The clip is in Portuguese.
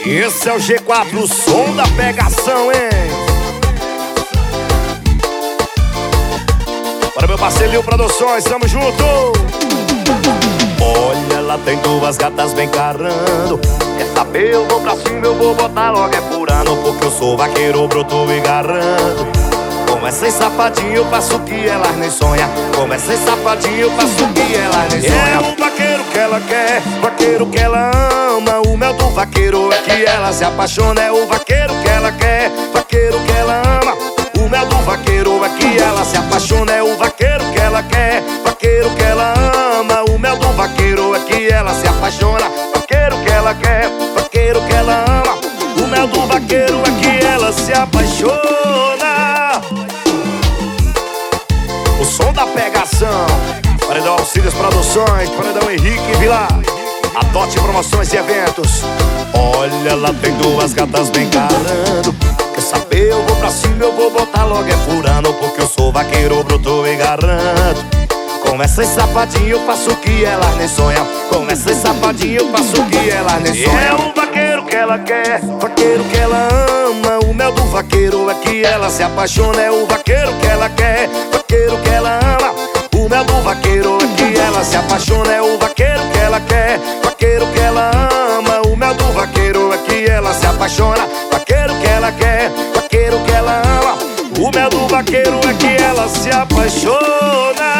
Esse é o G4, o som da pegação, hein? Para meu parceiro Produções, tamo junto! Olha, lá tem duas gatas bem encarando. Quer saber, eu vou pra cima, eu vou botar logo é furando. Porque eu sou vaqueiro, broto e garrando. Comecei safadinho, eu faço o que elas nem sonham. Comecei safadinho, eu faço o que elas nem sonham. É o vaqueiro que ela quer, vaqueiro que ela ama. O mel do vaqueiro é que ela se apaixona. É o vaqueiro que ela quer, vaqueiro que ela ama. O mel do vaqueiro é que ela se apaixona. É o vaqueiro que ela quer, vaqueiro que ela ama. O mel do vaqueiro é que ela se apaixona. Vaqueiro que ela quer, vaqueiro que ela ama. O mel do vaqueiro é que ela se apaixona. O som da pegação. Paredão Alcides Produções, Paredão Henrique Vilar. Adote promoções e eventos. Olha, lá tem duas gatas bem encarando. Quer saber, eu vou pra cima, eu vou botar logo é furando. Porque eu sou vaqueiro, broto e garrando. Comecei safadinho, eu faço o que elas nem sonham. Comecei safadinho, eu faço o que elas nem sonham. É o vaqueiro que ela quer, vaqueiro que ela ama. O mel do vaqueiro é que ela se apaixona. É o vaqueiro que ela quer, vaqueiro que ela ama. O mel do vaqueiro é que ela se apaixona. É o vaqueiro que ela quer, vaqueiro que ela ama. O mel do vaqueiro é que ela se apaixona. Vaqueiro que ela quer, vaqueiro que ela ama. O mel do vaqueiro é que ela se apaixona.